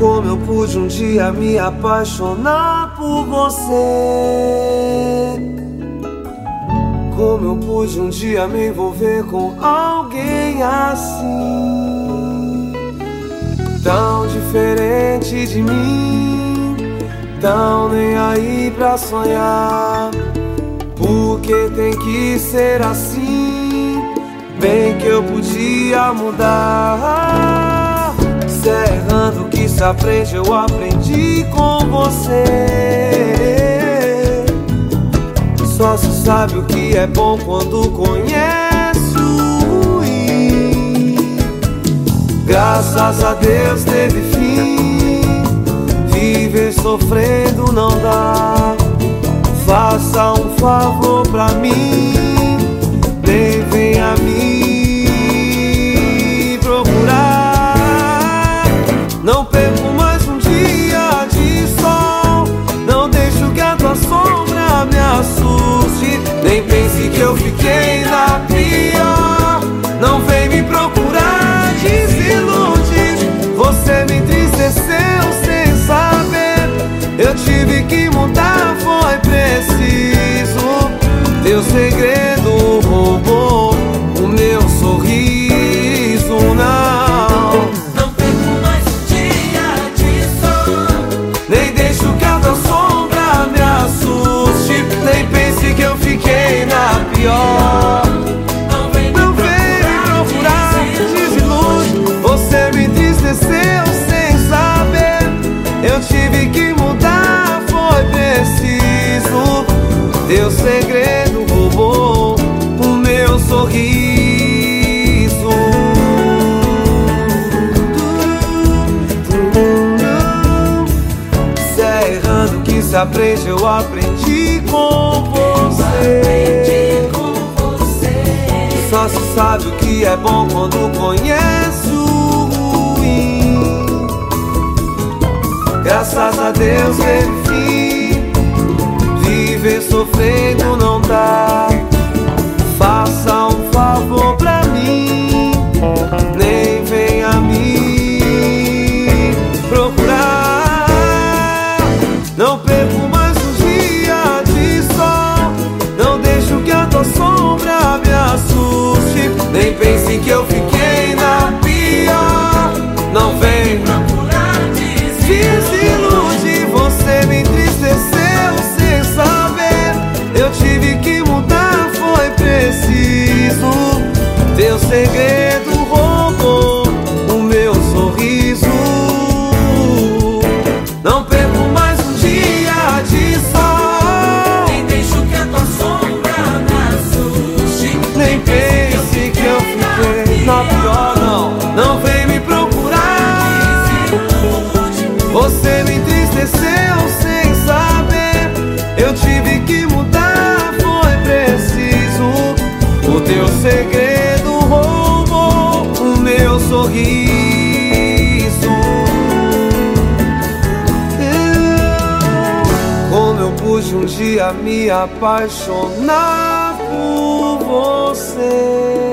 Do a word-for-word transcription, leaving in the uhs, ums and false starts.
Como eu pude um dia me apaixonar por você. Como eu pude um dia me envolver com alguém assim, tão diferente de mim, tão nem aí pra sonhar. Porque tem que ser assim, bem que eu podia mudar. Se é errando que se aprende, eu aprendi com você. Só se sabe o que é bom quando conhece o ruim. Graças a Deus teve fim, viver sofrendo não dá. Faça um favor pra mim, nem venha me procurar. Não perco mais um dia de sol, não deixo que a tua sombra me assuste. Nem pense que eu fiquei na pior, não vem me procurar, desilude. Você me entristeceu sem saber, eu tive que mudar, foi preciso. Teu segredo roubou o meu sorriso, não. Não perco mais um dia de sol, Nem deixo que a tua sombra me assuste. Nem pense que eu fiquei na pior, não vem me não vem me procurar, desilude. Você me entristeceu sem saber, eu tive que mudar, foi preciso. Teu segredo roubou o meu sorriso. Se é errando que se aprende, eu aprendi com você. com você. Só se sabe o que é bom quando conhece o ruim. Graças a Deus teve fim, viver sofrendo não dá. Faça um favor pra mim, nem venha me procurar. Não perco mais um dia de sol, não deixo que a tua sombra me assuste. Nem pense que eu fiquei na pior, não vem Procurar desilude. Você me entristeceu sem saber, eu tive que mudar, foi preciso. Teu segredo roubou o meu sorriso. Não perco mais um dia de sol, nem deixo que a tua sombra me assuste. nem pense que eu fiquei na pior, não. Não vem me procurar, você me entristeceu sem saber, eu tive que mudar, foi preciso. O teu segredo roubou o meu sorriso. Como eu pude um dia me apaixonar por você.